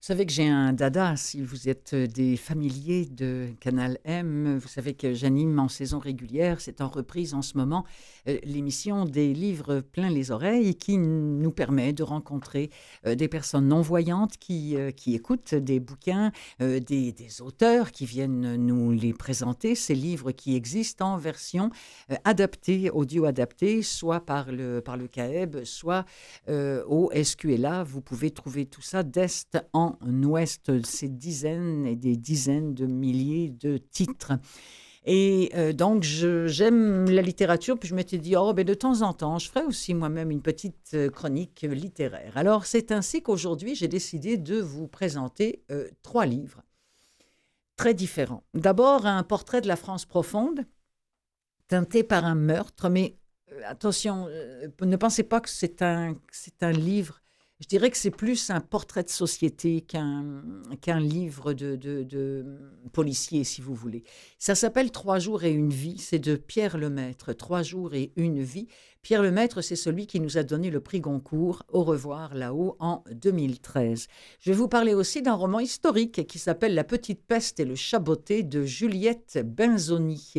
Vous savez que j'ai un dada, si vous êtes des familiers de Canal M, vous savez que j'anime en saison régulière, c'est en reprise en ce moment, l'émission des livres plein les oreilles qui nous permet de rencontrer des personnes non-voyantes qui écoutent des bouquins, des auteurs qui viennent nous les présenter, ces livres qui existent en version adaptée, audio adaptée, soit par le CAEB, soit au SQLA. Vous pouvez trouver tout ça d'est en ouest, ces dizaines et des dizaines de milliers de titres. Et donc, j'aime la littérature, puis je m'étais dit, oh, ben de temps en temps, je ferai aussi moi-même une petite chronique littéraire. Alors, c'est ainsi qu'aujourd'hui, j'ai décidé de vous présenter 3 livres très différents. D'abord, un portrait de la France profonde, teinté par un meurtre, mais attention, ne pensez pas que c'est un livre. Je dirais que c'est plus un portrait de société qu'un livre de policier, si vous voulez. Ça s'appelle 3 jours et une vie. C'est de Pierre Lemaitre. 3 jours et une vie. Pierre Lemaitre, c'est celui qui nous a donné le prix Goncourt, Au revoir là-haut, en 2013. Je vais vous parler aussi d'un roman historique qui s'appelle La petite peste et le chaboté de Juliette Benzoni,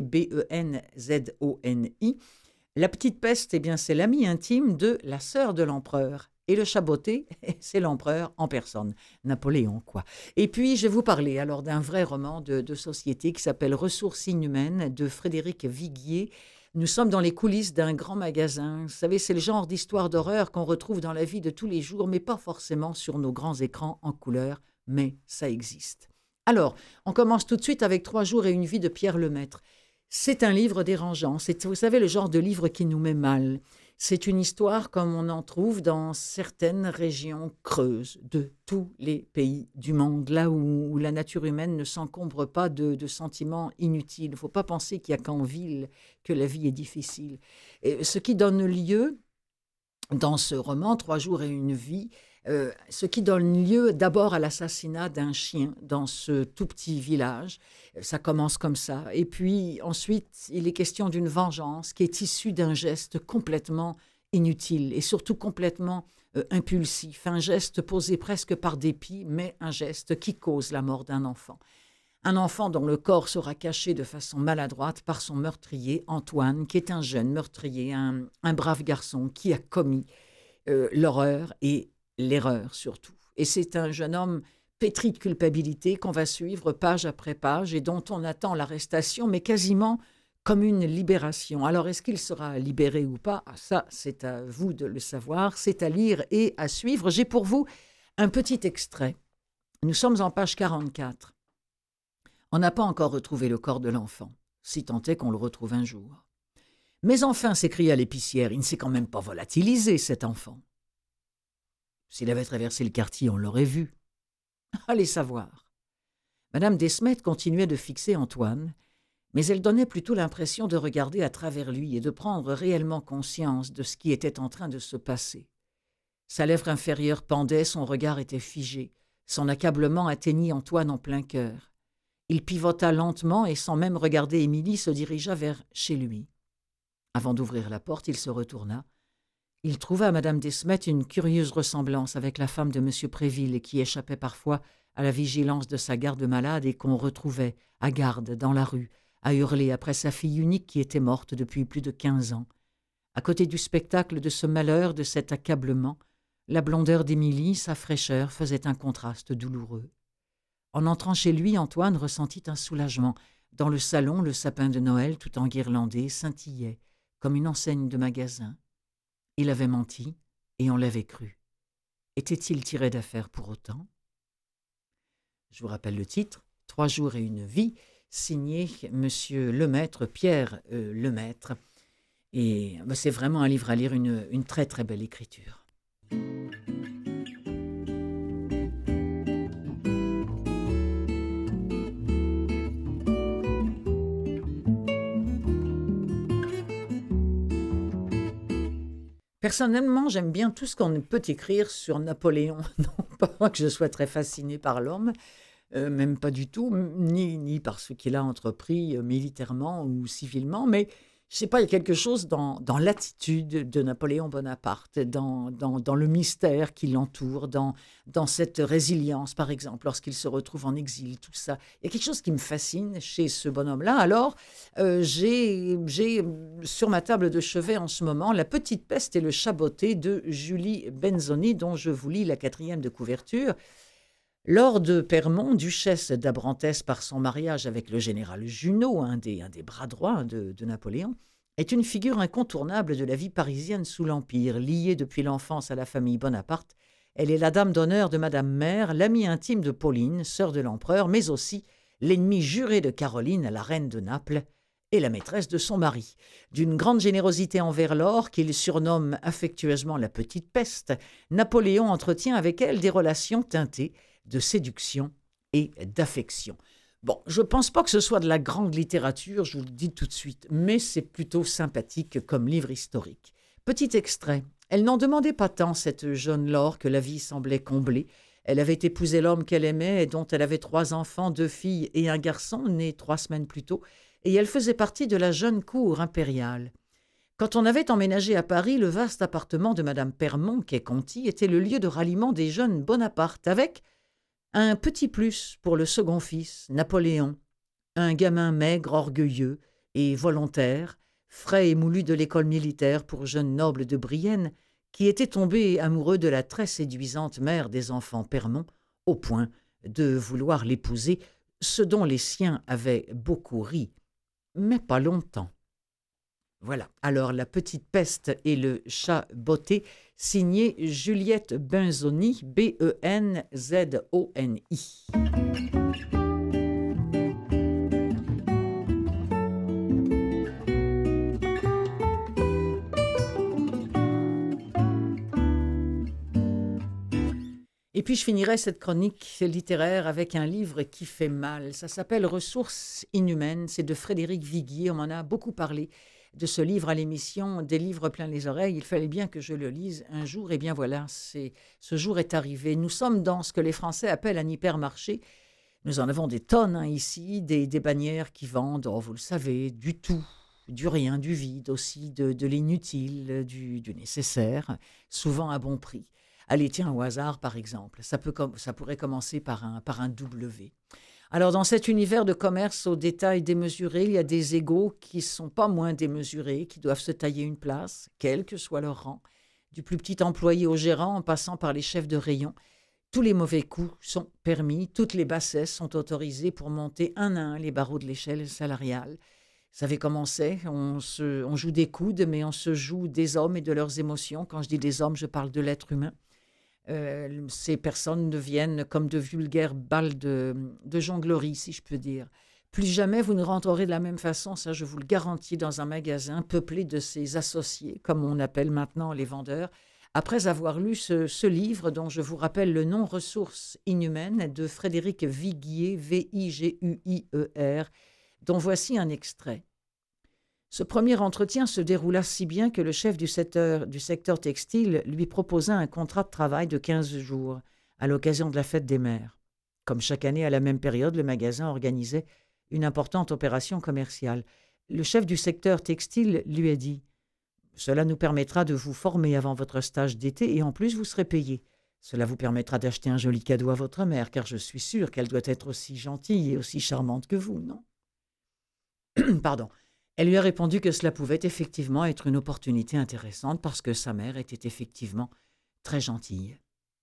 Benzoni. La petite peste, eh bien, c'est l'amie intime de la sœur de l'empereur. Et le chaboté, c'est l'empereur en personne, Napoléon, quoi. Et puis, je vais vous parler alors d'un vrai roman de société qui s'appelle Ressources inhumaines de Frédéric Viguier. Nous sommes dans les coulisses d'un grand magasin. Vous savez, c'est le genre d'histoire d'horreur qu'on retrouve dans la vie de tous les jours, mais pas forcément sur nos grands écrans en couleur, mais ça existe. Alors, on commence tout de suite avec 3 jours et une vie de Pierre Lemaitre. C'est un livre dérangeant. C'est, vous savez, le genre de livre qui nous met mal. C'est une histoire comme on en trouve dans certaines régions creuses de tous les pays du monde, là où la nature humaine ne s'encombre pas de sentiments inutiles. Il ne faut pas penser qu'il n'y a qu'en ville que la vie est difficile. Et ce qui donne lieu, dans ce roman, 3 jours et une vie, ce qui donne lieu d'abord à l'assassinat d'un chien dans ce tout petit village. Ça commence comme ça. Et puis ensuite, il est question d'une vengeance qui est issue d'un geste complètement inutile et surtout complètement impulsif. Un geste posé presque par dépit, mais un geste qui cause la mort d'un enfant. Un enfant dont le corps sera caché de façon maladroite par son meurtrier, Antoine, qui est un jeune meurtrier, un brave garçon qui a commis l'horreur et l'erreur surtout. Et c'est un jeune homme pétri de culpabilité qu'on va suivre page après page et dont on attend l'arrestation, mais quasiment comme une libération. Alors, est-ce qu'il sera libéré ou pas? Ça, c'est à vous de le savoir. C'est à lire et à suivre. J'ai pour vous un petit extrait. Nous sommes en page 44. On n'a pas encore retrouvé le corps de l'enfant, si tant est qu'on le retrouve un jour. Mais enfin, s'écria l'épicière, il ne s'est quand même pas volatilisé, cet enfant. S'il avait traversé le quartier, on l'aurait vu. Allez savoir. Madame Desmet continuait de fixer Antoine, mais elle donnait plutôt l'impression de regarder à travers lui et de prendre réellement conscience de ce qui était en train de se passer. Sa lèvre inférieure pendait, son regard était figé, son accablement atteignit Antoine en plein cœur. Il pivota lentement et sans même regarder Émilie se dirigea vers chez lui. Avant d'ouvrir la porte, il se retourna. Il trouva à Madame Desmet une curieuse ressemblance avec la femme de M. Préville qui échappait parfois à la vigilance de sa garde-malade et qu'on retrouvait à garde dans la rue, à hurler après sa fille unique qui était morte depuis plus de 15 ans. À côté du spectacle de ce malheur, de cet accablement, la blondeur d'Émilie, sa fraîcheur, faisait un contraste douloureux. En entrant chez lui, Antoine ressentit un soulagement. Dans le salon, le sapin de Noël, tout enguirlandé, scintillait, comme une enseigne de magasin. Il avait menti, et on l'avait cru. Était-il tiré d'affaire pour autant? Je vous rappelle le titre, 3 jours et une vie, signé Monsieur Lemaitre, Pierre Lemaitre. Et c'est vraiment un livre à lire, une très très belle écriture. Personnellement, j'aime bien tout ce qu'on peut écrire sur Napoléon. Non pas que je sois très fascinée par l'homme, même pas du tout, ni par ce qu'il a entrepris militairement ou civilement, mais je sais pas, il y a quelque chose dans l'attitude de Napoléon Bonaparte, dans le mystère qui l'entoure, dans cette résilience, par exemple, lorsqu'il se retrouve en exil, tout ça. Il y a quelque chose qui me fascine chez ce bonhomme-là. Alors, j'ai sur ma table de chevet en ce moment La Petite Peste et le Chat botté de Julie Benzoni, dont je vous lis la 4e de couverture. Laure de Permont, duchesse d'Abrantès par son mariage avec le général Junot, un des bras droits de Napoléon, est une figure incontournable de la vie parisienne sous l'Empire. Liée depuis l'enfance à la famille Bonaparte, elle est la dame d'honneur de Madame Mère, l'amie intime de Pauline, sœur de l'empereur, mais aussi l'ennemie juré de Caroline, la reine de Naples, et la maîtresse de son mari. D'une grande générosité envers Laure, qu'il surnomme affectueusement la Petite Peste, Napoléon entretient avec elle des relations teintées de séduction et d'affection. Bon, je ne pense pas que ce soit de la grande littérature, je vous le dis tout de suite, mais c'est plutôt sympathique comme livre historique. Petit extrait. Elle n'en demandait pas tant, cette jeune Laure, que la vie semblait combler. Elle avait épousé l'homme qu'elle aimait et dont elle avait 3 enfants, 2 filles et un garçon, né 3 semaines plus tôt, et elle faisait partie de la jeune cour impériale. Quand on avait emménagé à Paris, le vaste appartement de Madame Permont, quai Conti, était le lieu de ralliement des jeunes Bonaparte, avec un petit plus pour le second fils, Napoléon, un gamin maigre, orgueilleux et volontaire, frais et moulu de l'école militaire pour jeune noble de Brienne, qui était tombé amoureux de la très séduisante mère des enfants Permont, au point de vouloir l'épouser, ce dont les siens avaient beaucoup ri, mais pas longtemps. Voilà, alors La Petite Peste et le Chat botté, signé Juliette Benzoni, Benzoni. Et puis je finirai cette chronique littéraire avec un livre qui fait mal. Ça s'appelle Ressources inhumaines, c'est de Frédéric Viguier, on m'en a beaucoup parlé de ce livre à l'émission Des livres plein les oreilles. Il fallait bien que je le lise un jour. Et bien voilà, ce jour est arrivé. Nous sommes dans ce que les Français appellent un hypermarché. Nous en avons des tonnes ici, des bannières qui vendent, vous le savez, du tout, du rien, du vide aussi, de l'inutile, du nécessaire, souvent à bon prix. Allez, tiens, au hasard, par exemple, ça pourrait commencer par un W. Alors, dans cet univers de commerce au détail démesuré, il y a des égos qui ne sont pas moins démesurés, qui doivent se tailler une place, quel que soit leur rang, du plus petit employé au gérant en passant par les chefs de rayon. Tous les mauvais coups sont permis, toutes les bassesses sont autorisées pour monter un à un les barreaux de l'échelle salariale. Vous savez comment c'est, on joue des coudes, mais on se joue des hommes et de leurs émotions. Quand je dis des hommes, je parle de l'être humain. Ces personnes deviennent comme de vulgaires balles de jonglerie, si je peux dire. Plus jamais vous ne rentrerez de la même façon, ça je vous le garantis, dans un magasin peuplé de ces associés, comme on appelle maintenant les vendeurs, après avoir lu ce livre dont je vous rappelle le nom, Ressources inhumaines, de Frédéric Viguier, Viguier, dont voici un extrait. Ce premier entretien se déroula si bien que le chef du secteur textile lui proposa un contrat de travail de 15 jours à l'occasion de la fête des mères. Comme chaque année à la même période, le magasin organisait une importante opération commerciale. Le chef du secteur textile lui a dit « Cela nous permettra de vous former avant votre stage d'été et en plus vous serez payé. Cela vous permettra d'acheter un joli cadeau à votre mère, car je suis sûr qu'elle doit être aussi gentille et aussi charmante que vous, non ?» Pardon. Elle lui a répondu que cela pouvait effectivement être une opportunité intéressante parce que sa mère était effectivement très gentille.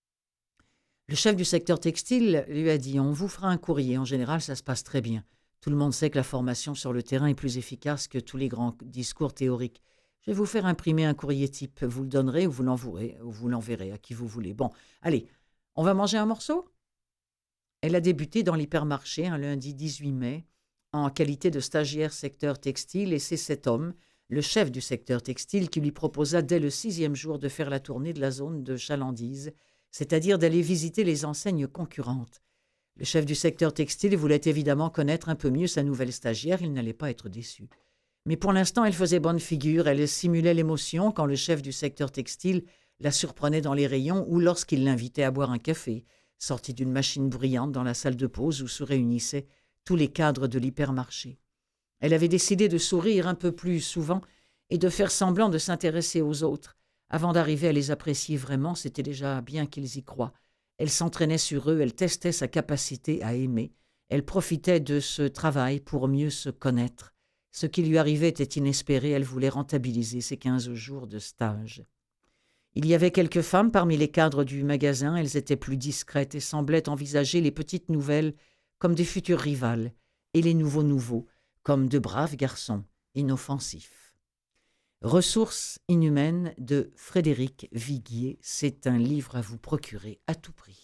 Le chef du secteur textile lui a dit « On vous fera un courrier, en général ça se passe très bien. Tout le monde sait que la formation sur le terrain est plus efficace que tous les grands discours théoriques. Je vais vous faire imprimer un courrier type, vous le donnerez ou vous l'enverrez à qui vous voulez. Bon, allez, on va manger un morceau ?» Elle a débuté dans l'hypermarché un lundi 18 mai, en qualité de stagiaire secteur textile, et c'est cet homme, le chef du secteur textile, qui lui proposa dès le 6e jour de faire la tournée de la zone de chalandise, c'est-à-dire d'aller visiter les enseignes concurrentes. Le chef du secteur textile voulait évidemment connaître un peu mieux sa nouvelle stagiaire, il n'allait pas être déçu. Mais pour l'instant, elle faisait bonne figure, elle simulait l'émotion quand le chef du secteur textile la surprenait dans les rayons ou lorsqu'il l'invitait à boire un café, sorti d'une machine bruyante dans la salle de pause où se réunissaient tous les cadres de l'hypermarché. Elle avait décidé de sourire un peu plus souvent et de faire semblant de s'intéresser aux autres. Avant d'arriver à les apprécier vraiment, c'était déjà bien qu'ils y croient. Elle s'entraînait sur eux, elle testait sa capacité à aimer. Elle profitait de ce travail pour mieux se connaître. Ce qui lui arrivait était inespéré, elle voulait rentabiliser ses 15 jours de stage. Il y avait quelques femmes parmi les cadres du magasin, elles étaient plus discrètes et semblaient envisager les petites nouvelles comme des futures rivales, et les nouveaux comme de braves garçons, inoffensifs. Ressources inhumaines de Frédéric Viguier, c'est un livre à vous procurer à tout prix.